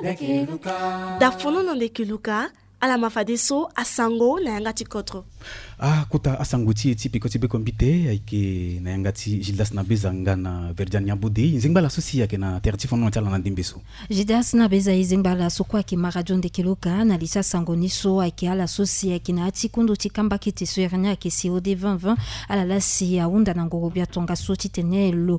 dafono ndeke luka ala mafadeso asango na yangati kotro kuta asango ti piko ti be kompite aike na yangati Gildas na beza ngana Verdian Nyabudi nzingba la sosi yake na terti fono ntala na ndimbeso Gildas na beza nzingba la sokwa ki marajon ndeke luka na lisa sango niso aike ala sosi yake na ati kundu ti kamba kiti suernya ke COD 2020 ala lasi aunda na ngorobia tonga so ti tene lo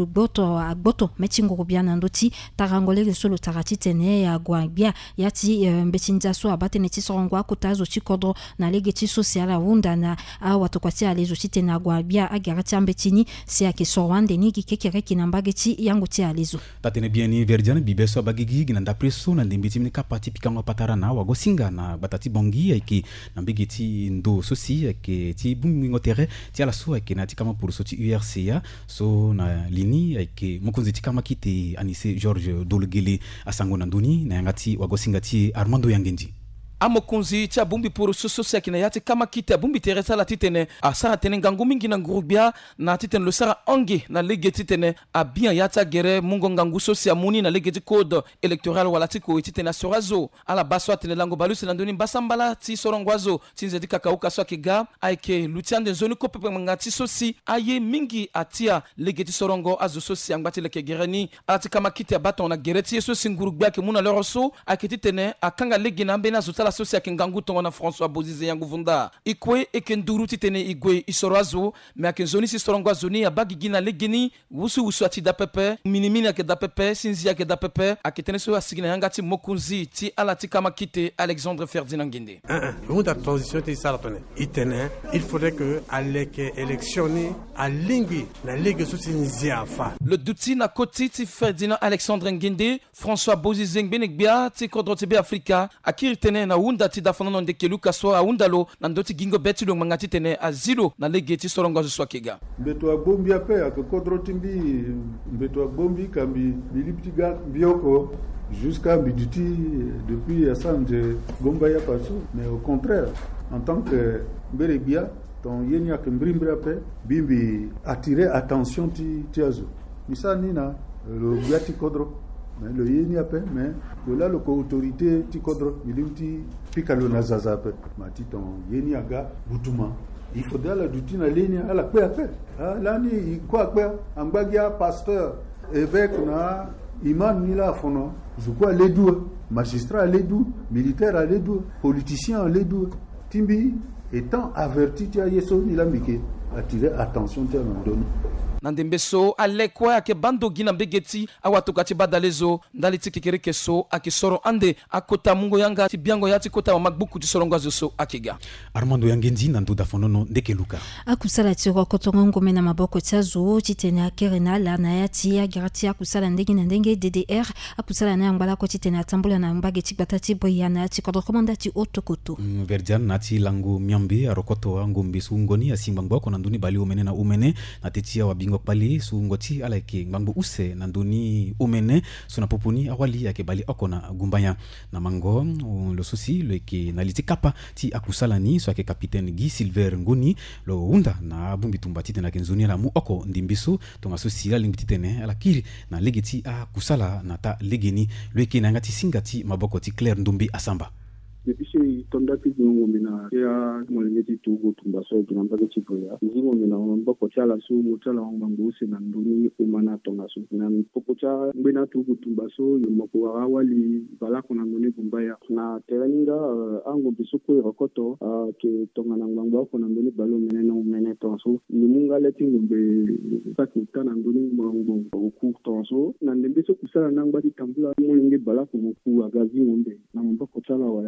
gboto meti ngorobia na ndoti tarangole solo tarati tene ya gwabia yati mbechinja so abate ne ti sorongwa kutazo ti kodro na legeti social aunda na awatokwati alezo ti tene gwabia agarati ambetini si yake sorwande ni kekere kinambageti yango ti alezo tatene bieni Verdian bibeso bagigi na ndapreso na ndimbiti mni kapati pikango patara na wagosinga na batati bongi aike na mbegeti ndo sosi aike ti bumingo tere ti ala so aike na ti kama pour so ti URCA so na lini aike mokonzi ti kama kite Anise George Dolgele asango na nduni na yangati wagosinga ti Armando Yangendi amokunzi tia bumbi pour sososia kina yati kama kita bumbi teresa la titene asara tene ngangu mingi na ngurubia na titene lo sara onge na lege titene abia yata gere mungo ngangu sosia muni na lege code électoral wala tiko titene sorazo ala baswa tene lango balusi na ndoni basambala ti sorongwazo tinze dika kauka so kiga aike lutiande zoni kope ngati sosi aye mingi atia lege ti sorongo azo sosia ngati leke gereni ati kama kita baton na gereti sosi ngurubia ke muna loroso akiti tene akanga lege na mbena zo la sosia kingangu tongo na François Bozize yangu vunda ikwe ekenduru titene igwe isoroazo me akenzoni si sorongwazo ni abagi na legeni wusu ati da pepe minimini ake da pepe sinzi ake da pepe akitene so asigina yangati mokunzi ti alati kama kite Alexandre Ferdinand Ngende la transition ti sala tone itene il faudrait que aleke électionner a lingui na lege so sinzia fa le duti na koti ti Ferdinand Alexandre Ngende François Bozize Ngbenekbia ti kodrote be Afrika akiri tene na unda ti dafono ndeke luka so aundalo na ndoti gingo beti lo mangati tene azilo na legeti sorongo zo swakega mbeto agombi ape akodro timbi mbeto agombi kambi biliptiga bioko jusqu'à Biduti depuis Assange Gomba ya paso mais au contraire en tant que Berebia ton yenya kembrimbra ape bimbi attirer attention ti azo misa nina le biati kodro mais le yeni ape mais de là le autorité ti kodro milimti pikalo na zaza ape mati ton yeni aga butuma il faudrait la duti na ligne ala pe ape là ni quoi pe ambagia pasteur évêque na imam ni la fono zukwa ledu magistrat ledu militaire ledu politicien ledu timbi étant averti ti yeso ni la mike attirer attention ti na donne nandembeso alekwa ake bando gina mbegeti awatokati badalezo ndali tikikere keso akisoro ande akota mungo yanga tibiango yati kota wa magbuku tisorongazo so akiga Armando Yangendi nanduda fonono ndeke luka akusala tiro kotongo ngome na maboko tsazo titene akerena la na yati ya gratia akusala ndenge na ndenge DDR akusala na ngala ko titene atambula na mbageti batati boyana ti kodro komandati otokoto Verdian nati langu myambe arokoto ngombe sungoni asimbangwa ko nanduni bali umene na umene na tetia wabingo pali sungoti alaike ngambo use nanduni umene suna popuni awali yake bali okona gumbanya na mango lo susi leke naliti kapa ti akusalani so ake capitaine Guy Silver Nguni lo unda na bumbi tumbati tena kenzuni la mu oko ndimbiso to masusi la limbiti tene ala kiri na legeti akusala na ta legeni leke na ngati singati maboko ti Claire Ndumbi Asamba depuis chez Tondati Ngomina ya mwelengeti tugo tumbaso kinambage chipoya ngomina mboko chala su mutala ngambuse na nduni umana tongaso na mpoko cha mbena tugo tumbaso yomoko awali bala kona nduni bumbaya na tereninga ango bisuko rokoto ke tongana ngamba kona nduni balo menena umene tonso limunga leti ngombe pakita na nduni ngombo ku tonso na ndembeso kusala nangba tambula mwelenge bala ku agazi ngombe na mboko chala wa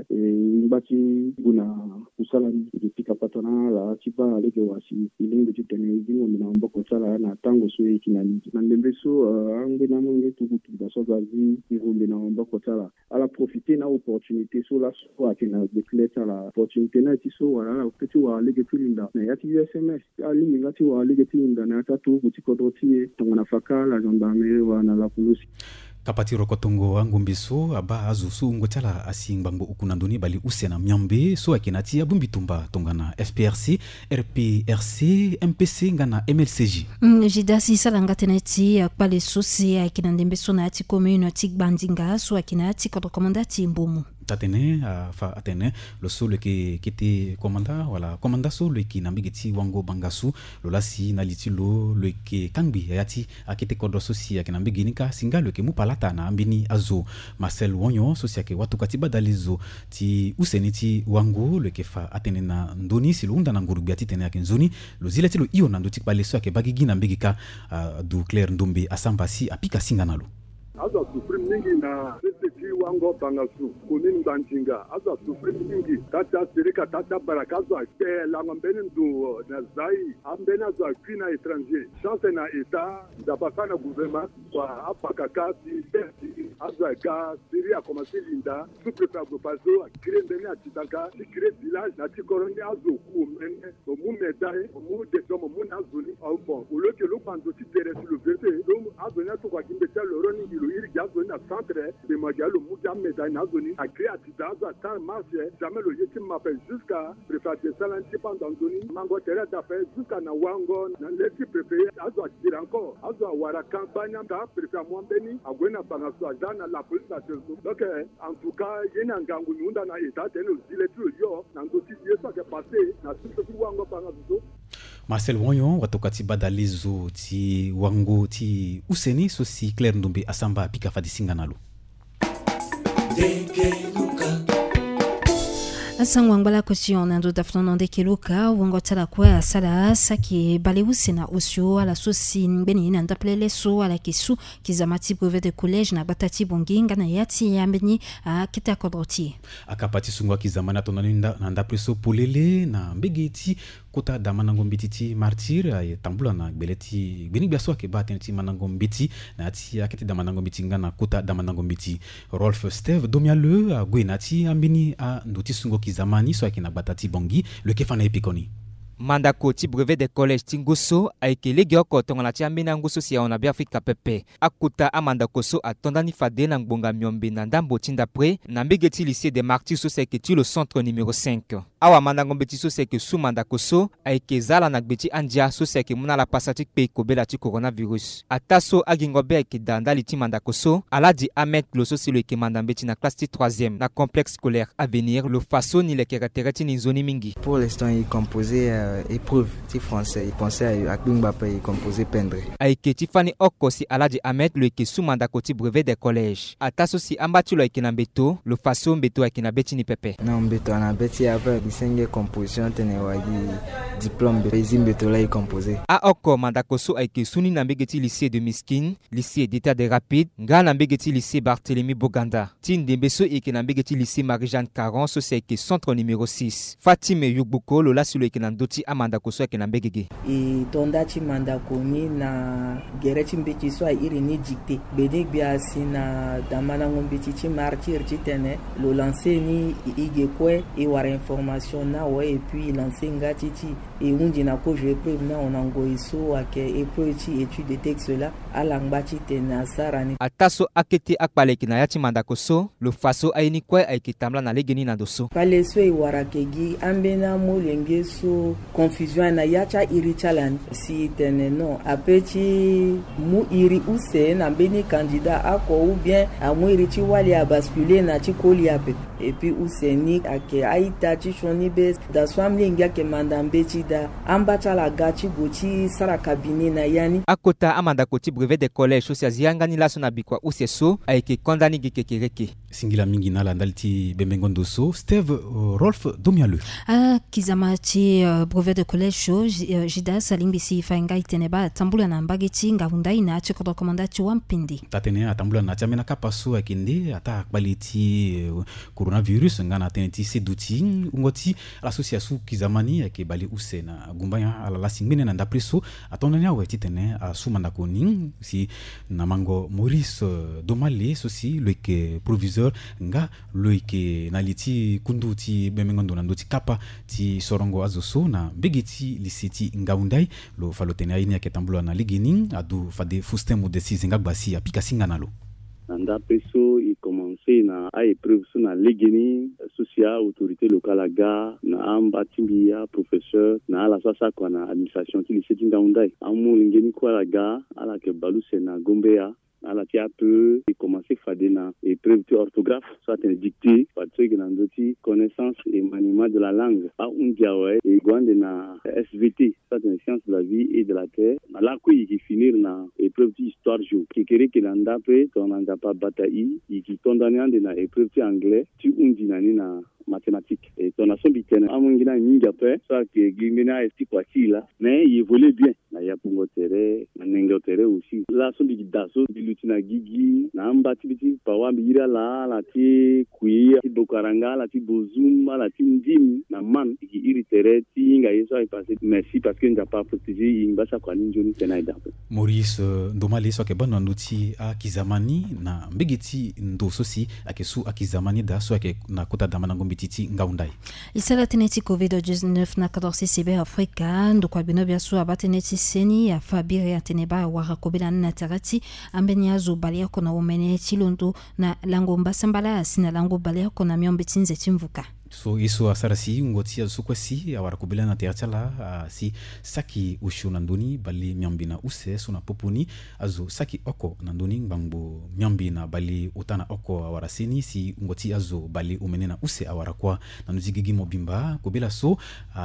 mbati guna kusala dipika patona la chiba lege wasi ilingo chitene zingo mina mboko sala na tango so ekinani na ndembeso ange na monge tukutu baso gazi ngombe na mboko sala ala profiter na opportunité so la so akina declare la opportunité na tiso wala petit wa lege tulinda na yati SMS ali ngati wa lege tulinda na tatu butiko dotie tongana faka la gendarmerie wa na la police kapati rokotongo wangu mbiso aba azu su ngo chala asingbango ukunandoni bali usena myambe so akinati abumbi tumba tongana FPRC RPRC MPC ngana MLCJ jidasi salanga teneti akpale sosi akinandembe so na ati commune ati bandinga so akinati kodro komandati mbomu tatene fa atene lo solo ke kiti komanda wala komanda solo ki nambigiti wango bangasu lo lasi na litilo lo ke kangbi yati akite kodro sosi akinambiginika singa lo ke mupalata na ambini azo Marcel Wonyo sosi ke watu katiba dalizo ti useniti wango lo ke fa atene na ndoni silunda na ngurubi ati tene akinzoni lo zileti lo iyo na ndoti pale so ke bagigi nambigika du Claire Ndumbi asambasi apika singa nalo aza supreme mingi na sisi wango bangasu kunini banjinga aza supreme mingi tata sirika tata barakazo ke la ngambeni ndu na zai ambena za kwina étranger chance na eta ndapakana gouvernement kwa apaka kasi aza ka siria koma silinda super paso créer ndene atitaka créer village na tikoroni azo ku mene mu medae mu de somo mu na zoni au bon au lieu que le pando ti tere sur le verté azo na to kwa kimbeta loroni il y a un centre de Magalo Moudame Dainazoni a créé à Tidaza, tant marché, jamais le Yetim m'appelle jusqu'à préférer Salanti pendant Doni, Mango Terre d'affaires jusqu'à Nawango, l'équipe préférée, Azo Akir encore, Azo Warakan Banyanda, préfère Mwambeni, à Gwena Bangaso, Dana, la police à Tezo. Donc, en tout cas, il y a un gang où nous avons état, nous disons, dans le dossier, ça qui est passé, dans tout ce qui est Wango Bangaso. Marcel Wonyon watokati badalizo ti wango ti useni sosi Claire Ndumbi asamba pika fadisinga nalo asangwangwala question nando daftono ndekeluka wango tala kwa sala saki balewusena osio ala sosi mbeni na ndaplele so ala kisu kizamati brevet de collège na batati bonginga na yati yambeni a kita kodroti akapati sungwa kizamana tonaninda na ndapreso polele na mbegeti kota da manango mbititi martyr ay tambula na beleti beni biaso ke batenti manango mbiti na ati akete da manango mitinga na kota da manango mbiti Rolf Steve Domiale a gwenati ambini a nduti sungo kizamani so akina batati bongi le kefana epikoni mandako ti brevet de collège tinguso aike legioko tongana ti ambina nguso si ona bi Afrika pepe akuta amandako so atondani fade na ngbonga myombe na ndambo tinda pre na mbegeti lycée des martyrs so seke ti le centre numéro 5 awa mandango mbeti so seke su mandako so aike zala na gbeti andia so seke muna la pasati pe kobela ti coronavirus ataso agingo be aike dandali ti mandako so aladi Ahmed lo so si lo eke mandambeti na classe ti 3e na complexe scolaire avenir lo faso ni le keratereti ni zoni mingi pour l'instant il composait épreuve ti français il pensait à Bingba il composait peindre aike ti fani oko si aladi Ahmed lo eke su mandako ti brevet de collège ataso si ambati lo eke na mbeto lo faso mbeto eke na beti ni pepe non mbeto na beti avec disenge composition tene wadi diplôme de mbeto la composé a oko mandako so aike suni na mbegeti lycée de Miskin lycée d'état de rapide nga na mbegeti lycée Barthélemy Boganda ti ndembe so eke na mbegeti lycée Marie-Jeanne Caron so seke centre numéro 6 Fatime Yugbuko lo la si lo eke na ndoti amandako so eke na mbegege e tonda ti mandako ni na gere ti mbeti so iri ni dicté bede bia si na damanango mbeti ti martyr ti tene lo lancer ni ige kwe e wara information na we et puis lancer ngati ti e undi na ko je preuve na onango iso ake e preuve étude de texte là ala ngati tena sarani ataso akete akpale kina yati mandako so lo faso aini kwe aikitamla na legeni na doso pale so e wara kegi ambena mo lenge so confusion na yacha iri chalan si tene non apeti mu iri use na beni candidat ako ou bien a mu iri ti wali a basculer na ti koli ape et puis useni ake aita ti shoni be da swamli ngia ke mandambe ti da ambacha la gachi gochi sara kabine na yani akota amandako ti brevet de collège so siangani laso na bikwa useso aike kondani gikekereke singila mingi na landali ti bembengondo so Steve Rolf Domiale kizama ti brevet de collège so jida salimbisi fainga iteneba tambula na mbageti ngahundai na ti kodro komanda ti wampindi tatene atambula na ti amena kapaso akinde ata akbali ti coronavirus ngana tene ti seduti ngoti l'association kizamani ake bali use na gumbanya ala la singmene na ndapreso atondani awe ti tene asumandako ning si na mango Maurice Domale sosi lo eke proviseur nga lo eke na liti kundu ti bemengondo na ndoti kapa ti sorongo azoso na begeti lisiti ngaundai lo falotene aini ake tambula na ligini adu fade fustemu de sizinga gbasi apika singa nalo nanda peso il commencé na a épreuve sur na legeni social autorité locale aga na amba timbia professeur na la sasa kwa na administration ti lycée Ngaundai amu lingeni kwa la ga ala ke balu sena gombea ala ti a peu et commencer fade na épreuve orthographe soit un dictée parce que nandoti connaissance et maniement de la langue a undiawe et gwande na SVT soit une science de la vie et de la terre ala ko qui finir na épreuve histoire jo qui kere ki nanda pe ton nanda pa bataille qui condamné na épreuve anglais tu undi nani na mathématiques et ton ason bitene amungina nyinga pe soit que gimena esti kwa chila mais il volait bien na ya pungotere na nengotere aussi la son bi daso bilutina gigi na ambati biti pawa bira la ti kuia ti bokaranga la ti bozuma la ti ndim na man ki iritere ti inga yeso ai passé merci parce que n'as pas protégé inga sa kwa ninjoni tenaida Maurice ndomali so ke bana nduti a kizamani na mbigiti ndo sosi akesu akizamani da so ake na kota damana ngombititi ngaundai isala teneti covid-19 na 14 sibe Afrika ndo kwa bino bya so abateneti seni ya fabire ateneba wa rakobela na tarati ambeni azo balia kona umene chilondo na lango mbasambala sina lango balia kona myombe tinze timvuka so iso asarasi ngoti azukwesi awarakubila na teachala si saki ushuna nduni bali myambi na use suna popuni azu saki oko na nduni ngbangu myambi na bali utana oko awarasini si ngoti azu bali umenena use awarakwa na nuzigigi mobimba kubila so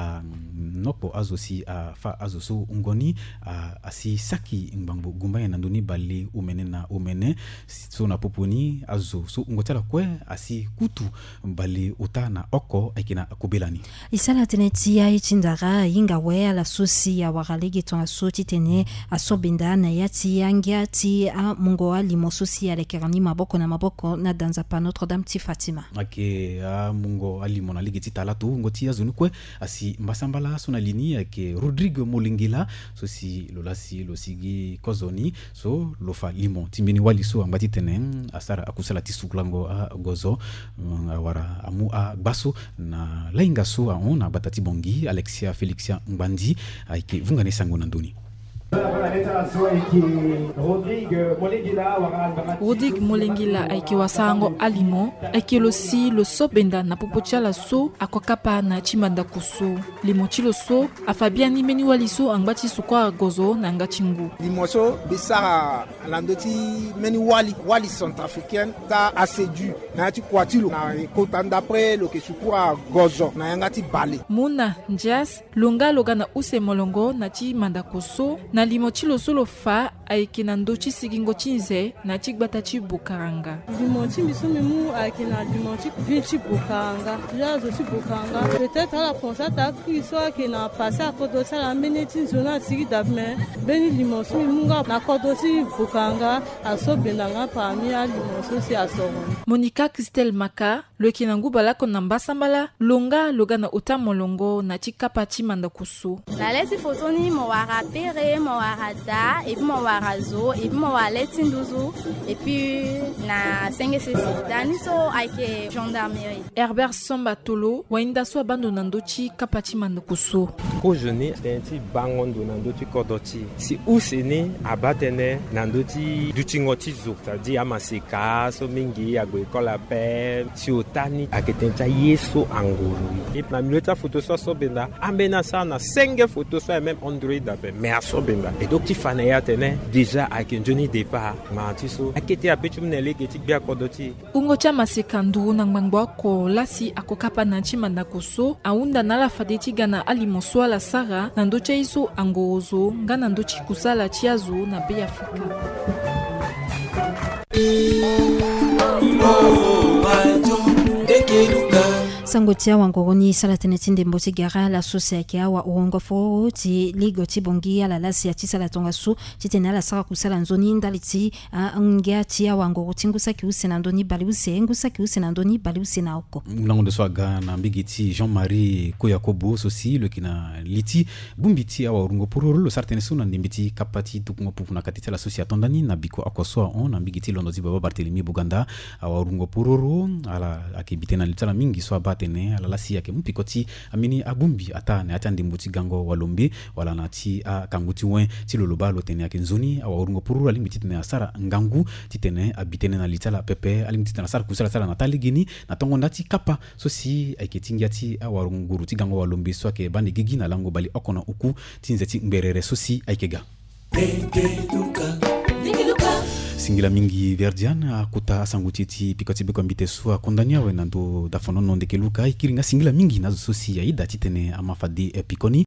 nopo azu si fa azu so ngoni asi saki ngbangu gumba na nduni bali umenena umene suna popuni azu so ngotala kwe asi kutu bali utana oko aikina kubelani isala teneti ya ichindara inga we la sosi ya wagalege tonga soti tene asobenda na yati yangia ti a mungo ali mososi ya lekerani maboko na danza pa Notre Dame ti Fatima ake a mungo ali mona ligi ti talatu ngoti ya zunukwe asi mbasambala sona lini ake Rodrigue Molingila sosi lolasi losigi kozoni so lofa limon timbini wali so ambati tene asara akusala ti suklango a gozo awara amu a baso na lainga so on batati bongi Alexia Felixia Mbandi aike vungane sango na nduni Rodrigue Molingila aiki wasango alimo aiki losi lo so benda na popocha la so akwakapa na chimanda kuso limochi lo so afabiani meni waliso angbati sukwa gozo na ngachingu limoso bisara landoti meni wali centrafricaine ta asedu na ti kwatilo na kota d'après lo ke sukwa gozo na ngati bale muna njas longa na use molongo na ti manda kuso na limochi lo solo fa aiki na ndochi sigingo chinze na chigbata chi bukaranga limochi misumi mu aiki na limochi vinchi bukaranga jazo chi bukaranga peut-être la française ta kiso aiki na passer à kodo sala meneti zona tigi dabme beni limochi munga na kodo chi bukaranga aso benanga parmi a limochi si asoron Monica Christelle Maka le kinangu bala ko namba sambala longa na utamolongo na chikapa chi manda kusu la lesi fotoni mo wara pere mo wara da et puis mon warazo et puis mon waleti nduzu et puis na sengese daniso aike gendarmerie Herbert Somba Tolo wainda so abandona ndochi kapati mandukuso ko jeune denti bangondo na ndoti kodoti si usene abatene na ndoti duchingoti zo c'est-à-dire amaseka so mingi agwekola pe si otani aketencha yeso anguru et na mileta photo so benda ambena sa na senge photo so même Android abe mais so benda et donc ti fana ya tene déjà avec un jeune départ mantiso akete apetum nele ke tikbia kodoti ungo cha masekandu na ngangwa ko lasi akokapa na chimanda koso aunda na la fadeti gana alimoso ala sara na ndoche iso angozo ngana ndochi kusala chiazo na be Afrika sangotia wangoroni salatene tinde mboti gara la sosia kia wa uongo fo ti ligo ti bongi ala lasi ya tisala tonga su titena la sara kusala nzoni ndaliti ngia tia wangoro tingusa ki usena ndoni bali use ngusa ki usena ndoni bali usena oko mlango de swaga na mbigiti Jean-Marie Koyakobo sosi le kina liti bumbiti awa urungo pororo lo sartene suna ndimbiti kapati tukungo pupuna katita la sosia tondani na biko akosoa on na mbigiti londo zi baba Barthélemy Buganda awa urungo pororo ala akibitena litala mingi so abate tene ala lasi yake mpikoti amini abumbi ata na atandi mbuti gango walombe wala na ti a kanguti wen ti loloba lo tene yake nzoni awa urungo puru ali miti tene asara ngangu ti tene abitene na litala pepe ali miti tene asara kusala sala na taligini na tongo ndati kapa so si ayke tingiati awa urunguru ti gango walombe so ake bande gigi na lango bali okona uku tinzeti mberere so si ayke ga singila mingi verdian akuta asangutiti pikoti beko mbite sua kondania we nando dafono non de keluka ikiringa singila mingi nazo sosi ya ida titene amafadi pikoni